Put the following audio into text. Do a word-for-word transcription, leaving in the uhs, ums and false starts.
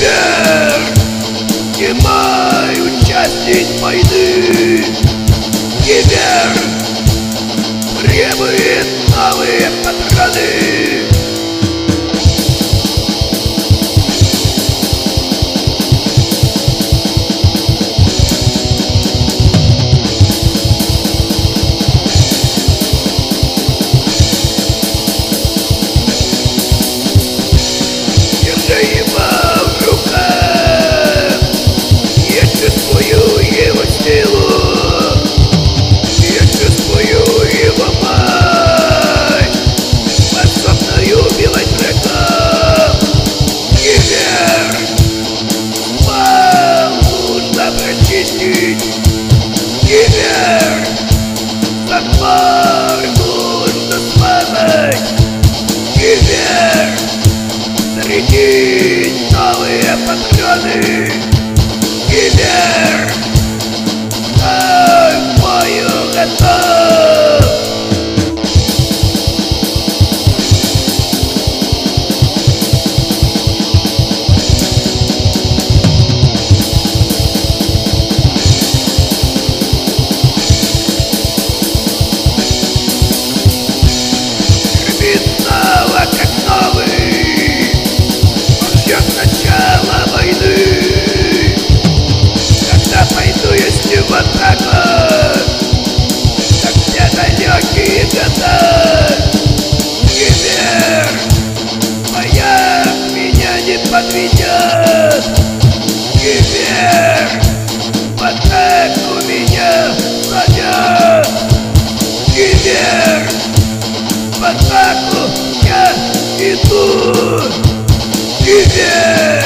Кибер, снимай участник войны. Кибер требует новые патроны. Кибер, закон нужно смазать. Кибер, зарядить новые патроны. Кибер, к бою готов. В атаку, как все далекие года. Кибер, моя меня не подведет. Кибер, в атаку меня зовет. Кибер, в атаку я иду. Кибер.